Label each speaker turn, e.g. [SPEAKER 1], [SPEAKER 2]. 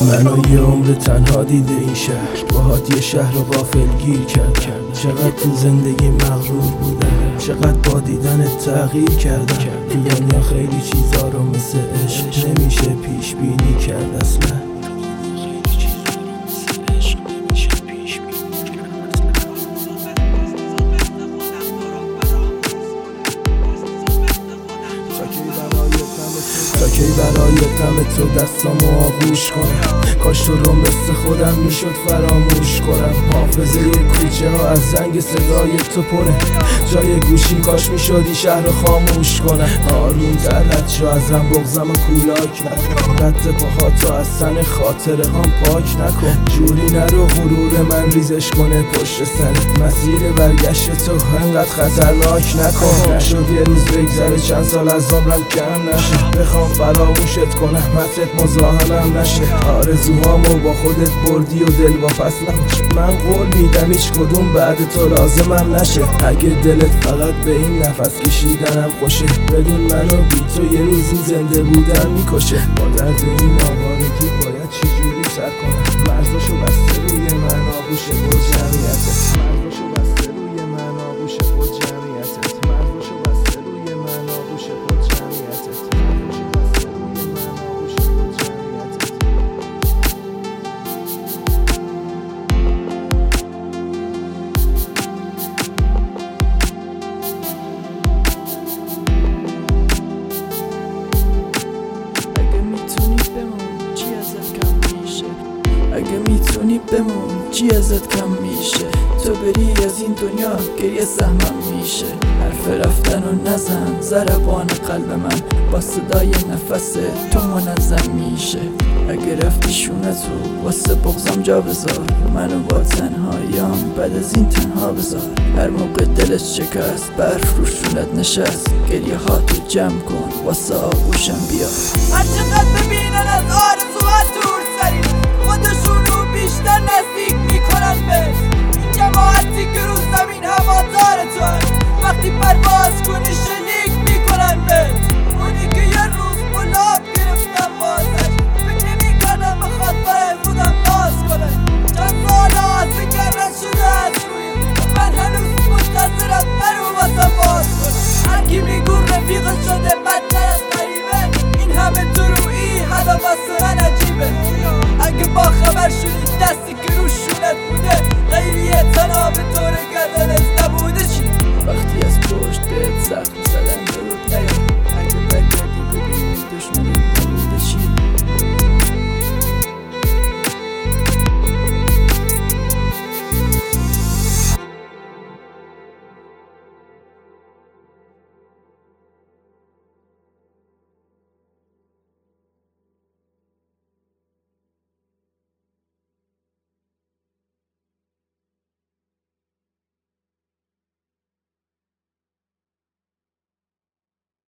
[SPEAKER 1] منو یه عمر تنها دیده این شهر، باهات یه شهر رو غافلگیر کردم. چقدر تو زندگی مغرور بودم، چقدر با دیدن تغییر کردم. دنیا خیلی چیزا رو مثل عشق نمیشه پیش بینی کرد اصلا. تا کی برای غم تو دستامو آغوش کنم؟ کاش تو رو مثل خودم میشد فراموش کنم. حافظه کوچه ها از زنگ صدای تو پره، جای گوشی کاش میشدی شهر رو خاموش کنم. آروم تر رد شو ازم، بغضم و کولاک نکن. رد پاهاتو از سن خاطره هم پاک نکن. جوری نرو غرور من ریزش کنه پشت سرت. مسیر برگشت تو انقدر خطرناک نکن. نشد یه روز بگذره چند سال از عمرم کم نشه، بخوام فراموشت کنم حتت مزاحمم نشه. آرزوهامو با خودت بردی و دل واپس نباشه. من قول میدم هیچ کدوم بعد تو لازمم نشه. اگه دلت فقط به این نفس کشیدنم خوشه، بدون منو بی تو یه روزی زنده بودن میکشه. با درد این آوارگی باید چجوری سر کنم؟ مرزاشو بسته روی من آغوش با جمعیتت. مرزاشو بسته روی من آغوش با جمعیتت. مرزاشو بسته روی من آغوش با جمعیتت.
[SPEAKER 2] اگه میتونی بمون چی ازت کم میشه؟ تو بری از این دنیا گریه سهمم میشه. حرف رفتن و نزن ضربان قلب من با صدای نفس تو منظم میشه. اگه رفتی شونه تو واسه بغضم جا بذار، منو با تنهاییام بعد از این تنها بذار. هر موقع دلت شکست برف رو شونت نشست، گریه ها تو جمع کن واسه آغوشم بیا.
[SPEAKER 3] هر چقدر ببینن از آرزوات دور سری، خودشون رو بیشتر نزدیک میکنن به این جماعتی که رو زمین هوادار تو هست. وقتی پرواز کنی شلیک میکنن به اونی که یه روز ملاب گرفتم بازش. فکر نمیکردم بخواد برای خودم باز کنه. چند سال آسه کردن شده از روی من، هنوز منتظرم برو واسه باز کنه. هرکی میگون رفیقت شده بدتر از قریبه، این همه درویی هدف از من عجیبه. اگه با خبر شدی دستی